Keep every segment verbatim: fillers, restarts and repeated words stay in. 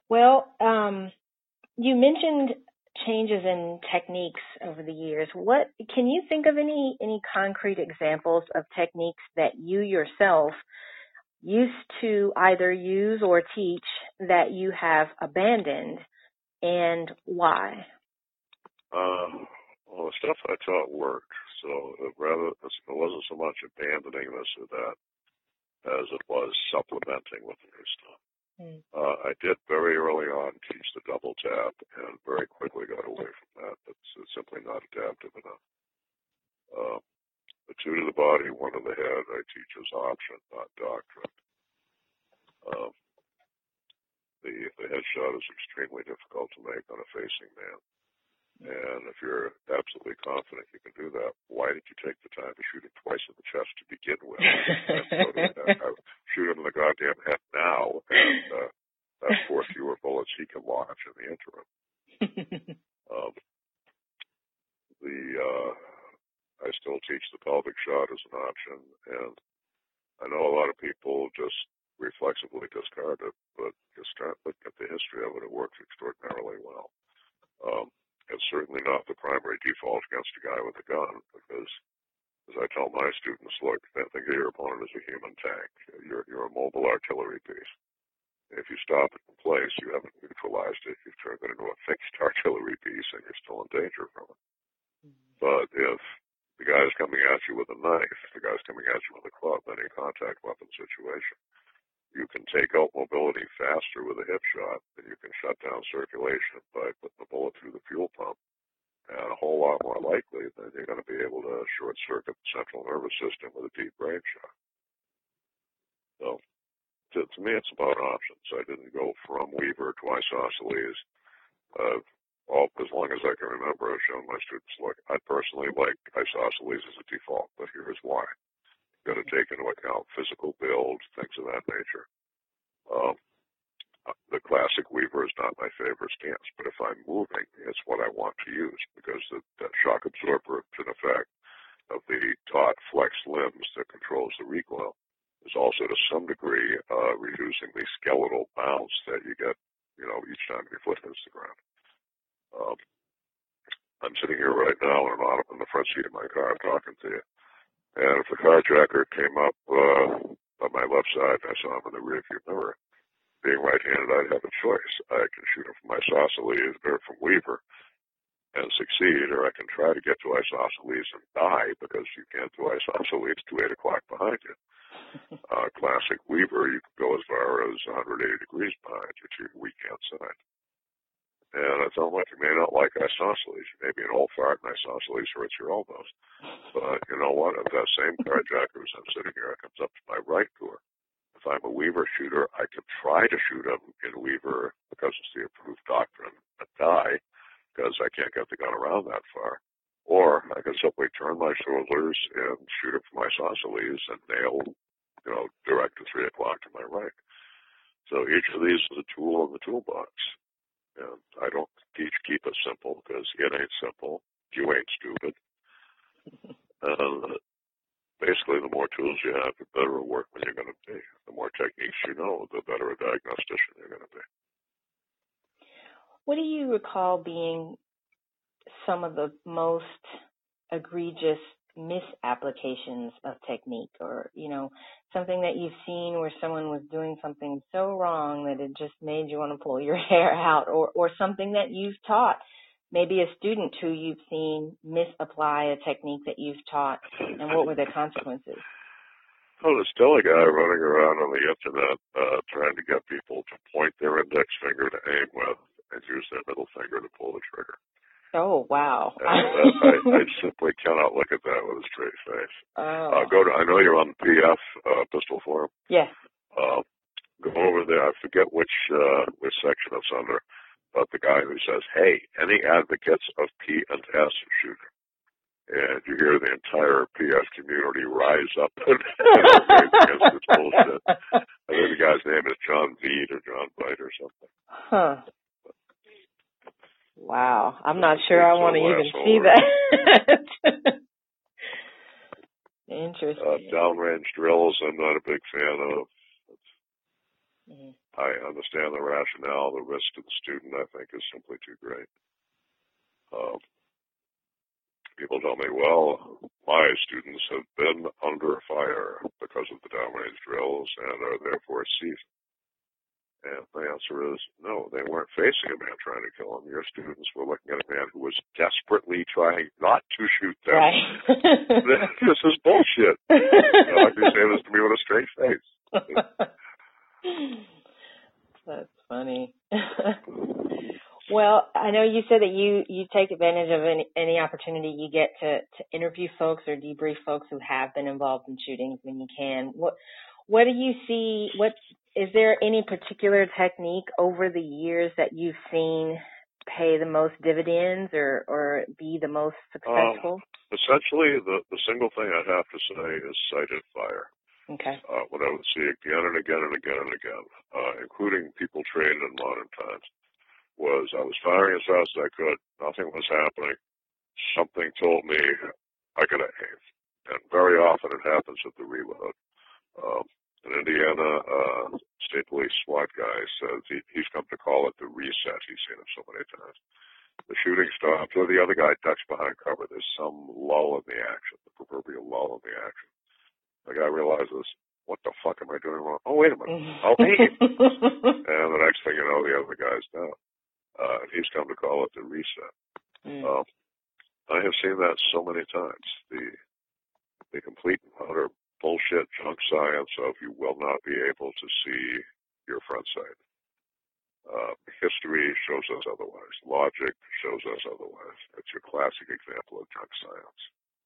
Well, um, you mentioned changes in techniques over the years. What can you think of any any concrete examples of techniques that you yourself used to either use or teach that you have abandoned, and why? Um, well, the stuff I taught worked, so it rather it wasn't so much abandoning this or that as it was supplementing with the new stuff. Mm. Uh, I did very early on teach the double tap, and very quickly got away from that. It's, it's simply not adaptive enough. Uh, the two to the body, one to the head, I teach as option, not doctrine. Um, the, the headshot is extremely difficult to make on a facing man. And if you're absolutely confident you can do that, why did you take the time to shoot him twice in the chest to begin with? I shoot him in the goddamn head now, and uh, that's four fewer bullets he can launch in the interim. um, the uh, I still teach the pelvic shot as an option, and I know a lot of people just reflexively discard it, but you start looking at the history of it, it works extraordinarily well. Um, It's certainly not the primary default against a guy with a gun, because, as I tell my students, look, think of your opponent as a human tank. You're, you're a mobile artillery piece. If you stop it in place, you haven't neutralized it. You've turned it into a fixed artillery piece, and you're still in danger from it. But if the guy's coming at you with a knife, the guy's coming at you with a club, any contact weapon situation, you can take out mobility faster with a hip shot, and you can shut down circulation by putting the bullet through the fuel pump, and a whole lot more likely than you're going to be able to short-circuit the central nervous system with a deep brain shot. So, to, to me, it's about options. I didn't go from Weaver to isosceles. Uh, all, as long as I can remember, I've shown my students, look, I personally like isosceles as a default, but here's why. You've got to take into account physical build, things of that nature. Um, the classic Weaver is not my favorite stance, but if I'm moving, it's what I want to use, because the, that shock absorber, to an effect of the taut flexed limbs that controls the recoil, is also to some degree uh, reducing the skeletal bounce that you get, you know, each time your foot hits the ground. Um, I'm sitting here right now in, an, in the front seat of my car talking to you, and if the carjacker came up uh, on my left side and I saw him in the rearview mirror, being right-handed, I'd have a choice. I can shoot him from isosceles or from Weaver and succeed, or I can try to get to isosceles and die, because you can't do isosceles to eight o'clock behind you. Uh, classic Weaver, you can go as far as one hundred eighty degrees behind you to your weekend side. And I tell them, you may not like isosceles. You may be an old fart and isosceles hurts your elbows. But you know what? If that same carjacker, as I'm sitting here, comes up to my right door, if I'm a Weaver shooter, I can try to shoot him in Weaver because it's the approved doctrine and die, because I can't get the gun around that far. Or I can simply turn my shoulders and shoot him from isosceles and nail, you know, direct to three o'clock to my right. So each of these is a tool in the toolbox. And I don't teach keep it simple, because it ain't simple. You ain't stupid. And basically, the more tools you have, the better a workman you're going to be. The more techniques you know, the better a diagnostician you're going to be. What do you recall being some of the most egregious misapplications of technique, or, you know, something that you've seen where someone was doing something so wrong that it just made you want to pull your hair out, or, or something that you've taught, maybe a student who you've seen misapply a technique that you've taught, and what were the consequences? Well, there's still a guy running around on the internet uh, trying to get people to point their index finger to aim with and use their middle finger to pull the trigger. Oh, wow. And that, I, I simply cannot look at that with a straight face. Oh. Uh, go to, I know you're on the P F uh, pistol forum. Yes. Uh, go over there. I forget which uh, which section it's under, but the guy who says, hey, any advocates of P and S shooting? And you hear the entire P F community rise up and outrage against this bullshit. I think the guy's name is John Veed or John Veit or something. Huh. Wow. I'm not sure I want to even see that. Interesting. Uh, downrange drills, I'm not a big fan of. Mm-hmm. I understand the rationale. The risk to the student, I think, is simply too great. Um, people tell me, well, my students have been under fire because of the downrange drills and are therefore seasoned. And my answer is, no, they weren't facing a man trying to kill them. Your students were looking at a man who was desperately trying not to shoot them. Right. This is bullshit. You know, like you say this to me with a straight face. That's funny. Well, I know you said that you, you take advantage of any, any opportunity you get to, to interview folks or debrief folks who have been involved in shootings when you can. What what do you see? What is there any particular technique over the years that you've seen pay the most dividends or, or be the most successful? Um, essentially, the, the single thing I'd have to say is sighted fire. Okay. Uh, what I would see again and again and again and again, uh, including people trained in modern times, was I was firing as fast as I could. Nothing was happening. Something told me I could aim. And very often it happens at the reload. Um, in Indiana, uh, state police SWAT guy says he, he's come to call it the reset. He's seen it so many times. The shooting stops, or the other guy ducks behind cover. There's some lull in the action, the proverbial lull in the action. The guy realizes, what the fuck am I doing wrong? Oh, wait a minute. I'll aim. And the next thing you know, the other guy's down. Uh, and he's come to call it the reset. Mm. Uh, I have seen that so many times. The the complete and utter bullshit junk science of you will not be able to see your front sight. Uh, history shows us otherwise. Logic shows us otherwise. It's your classic example of junk science.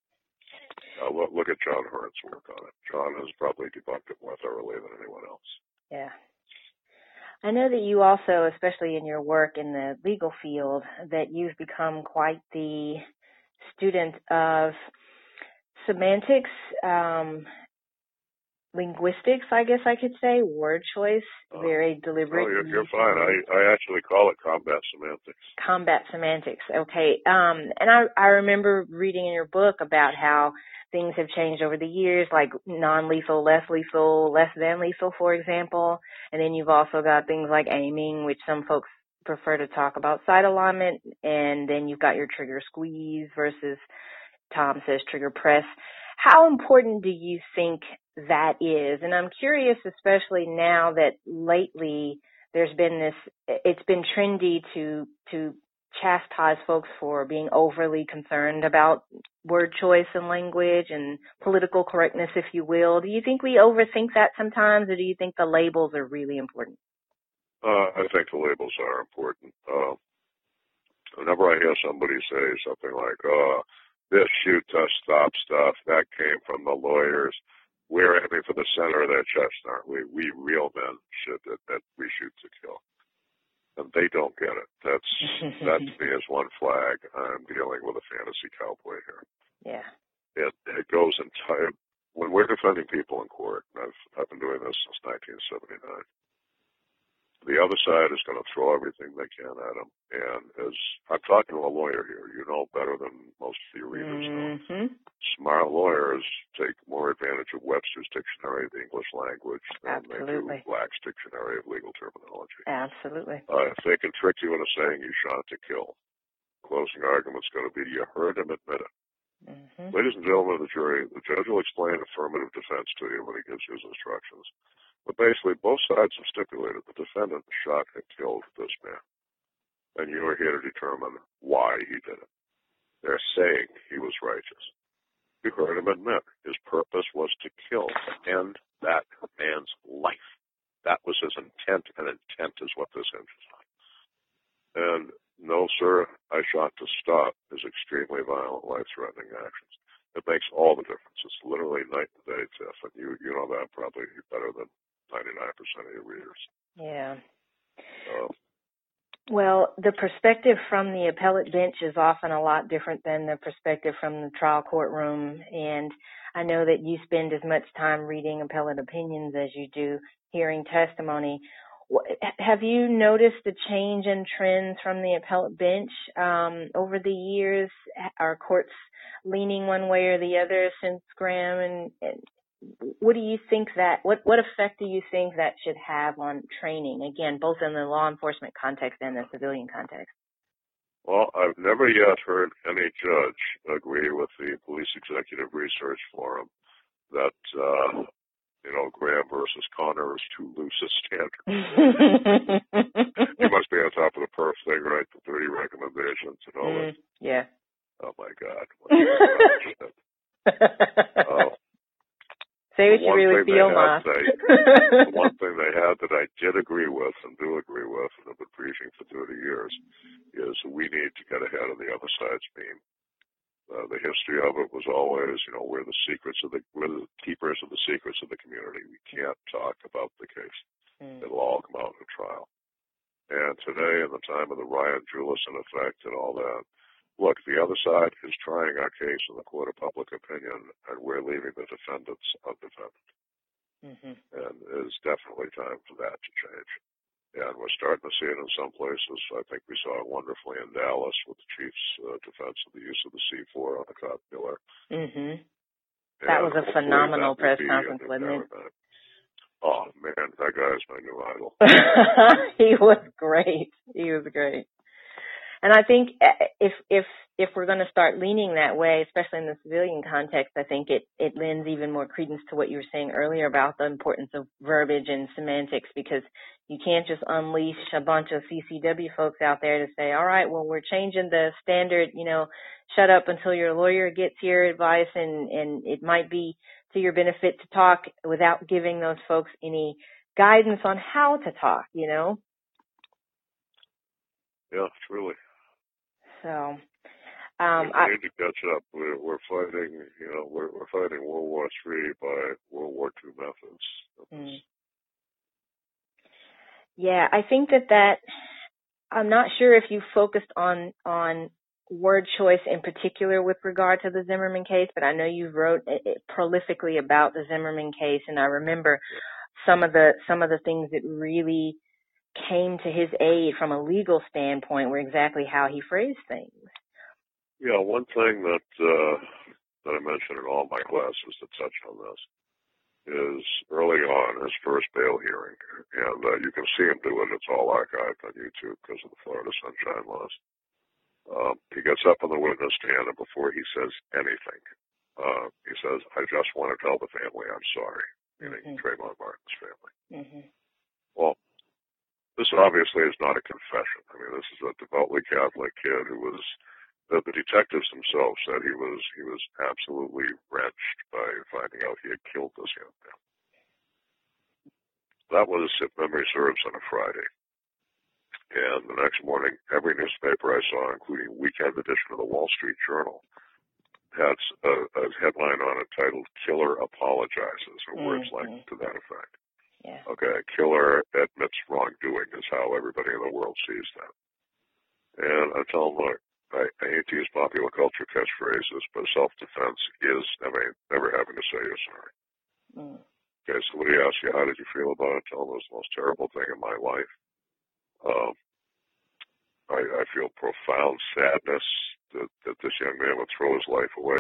Uh, look, look at John Hurt's work on it. John has probably debunked it more thoroughly than anyone else. Yeah. I know that you also, especially in your work in the legal field, that you've become quite the student of semantics, um, linguistics, I guess I could say, word choice, uh, very deliberate. Oh, you're, you're fine. I, I actually call it combat semantics. Combat semantics, okay. Um, and I, I remember reading in your book about how things have changed over the years, like non-lethal, less lethal, less than lethal, for example. And then you've also got things like aiming, which some folks prefer to talk about sight alignment. And then you've got your trigger squeeze versus, Tom says, trigger press. How important do you think that is? And I'm curious, especially now that lately there's been this, it's been trendy to, to chastise folks for being overly concerned about word choice and language and political correctness, if you will. Do you think we overthink that sometimes, or do you think the labels are really important? Uh, I think the labels are important. Uh, whenever I hear somebody say something like, oh, this shoot to stop stuff, that came from the lawyers, we're aiming for the center of their chest, aren't we? We real men should, that, that we shoot to kill. And they don't get it. That's, that to me is one flag. I'm dealing with a fantasy cowboy here. Yeah. It, it goes entire, when we're defending people in court, and I've, I've been doing this since nineteen seventy-nine, the other side is going to throw everything they can at them. And as I'm talking to a lawyer here, you know better than most of your readers mm-hmm. know. Smart lawyers take more advantage of Webster's Dictionary of the English Language than Absolutely. they do Black's Dictionary of Legal Terminology. Absolutely. Uh, if they can trick you into saying you shot to kill, closing argument's going to be you heard him admit it. Mm-hmm. Ladies and gentlemen of the jury, the judge will explain affirmative defense to you when he gives you his instructions. But basically, both sides have stipulated the defendant shot and killed this man. And you are here to determine why he did it. They're saying he was righteous. You heard him admit his purpose was to kill, to end that man's life. That was his intent, and intent is what this hinges on. And no, sir, I shot to stop his extremely violent, life-threatening actions. It makes all the difference. It's literally night and day, Tiff, and you, you know that probably better than ninety-nine percent of your readers. Yeah. Uh, well, the perspective from the appellate bench is often a lot different than the perspective from the trial courtroom. And I know that you spend as much time reading appellate opinions as you do hearing testimony. Have you noticed a change in trends from the appellate bench um, over the years? Are courts leaning one way or the other since Graham and, and what do you think that, what, what effect do you think that should have on training, again, both in the law enforcement context and the civilian context? Well, I've never yet heard any judge agree with the Police Executive Research Forum that, uh, you know, Graham versus Connor is too loose a standard. You must be on top of the perf thing, right? The thirty recommendations and all mm, that. Yeah. Oh, my God. What uh, Say what you really feel, Ma. The one thing they had that I did agree with and do agree with, and have been preaching for thirty years, is we need to get ahead of the other side's beam. Uh, the history of it was always, you know, we're the secrets of the, we're the keepers of the secrets of the community. We can't talk about the case. Mm. It'll all come out in a trial. And today, in the time of the Ryan Jewison effect and all that, look, the other side is trying our case in the court of public opinion, and we're leaving the defendants undefended. Mm-hmm. And it's definitely time for that to change. And we're starting to see it in some places. I think we saw it wonderfully in Dallas with the chief's uh, defense of the use of the C four on the cop killer. Mm-hmm. That was a phenomenal press conference, wasn't it? Oh, man, that guy is my new idol. He was great. He was great. And I think if if if we're going to start leaning that way, especially in the civilian context, I think it, it lends even more credence to what you were saying earlier about the importance of verbiage and semantics, because you can't just unleash a bunch of C C W folks out there to say, all right, well, we're changing the standard, you know, shut up until your lawyer gets your advice, and, and it might be to your benefit to talk, without giving those folks any guidance on how to talk, you know? Yeah, truly. So, um, we I need to catch up. We're, we're fighting, you know, we're, we're fighting World War Three by World War Two methods. Mm. Yeah, I think that that, I'm not sure if you focused on, on word choice in particular with regard to the Zimmerman case, but I know you wrote it prolifically about the Zimmerman case, and I remember some of the, some of the things that really came to his aid from a legal standpoint were exactly how he phrased things. Yeah, one thing that uh, that I mentioned in all my classes that touched on this is early on his first bail hearing, and uh, you can see him do it. It's all archived on YouTube because of the Florida Sunshine Laws. Um, he gets up on the witness stand, and before he says anything, uh, he says, "I just want to tell the family I'm sorry," meaning mm-hmm. Trayvon Martin's family. Mm-hmm. Well, this obviously is not a confession. I mean, this is a devoutly Catholic kid who was. The, the detectives themselves said he was he was absolutely wrenched by finding out he had killed this young man. That was, if memory serves, on a Friday. And the next morning, every newspaper I saw, including weekend edition of the Wall Street Journal, had a, a headline on it titled "Killer Apologizes," or mm-hmm. words like to that effect. Yeah. Okay, killer admits wrongdoing is how everybody in the world sees that. And I tell them, look, I, I hate to use popular culture catchphrases, but self-defense is never, never having to say you're sorry. Mm. Okay, somebody asks you, how did you feel about it? Tell them it was the most terrible thing in my life. Um, I, I feel profound sadness that, that this young man would throw his life away.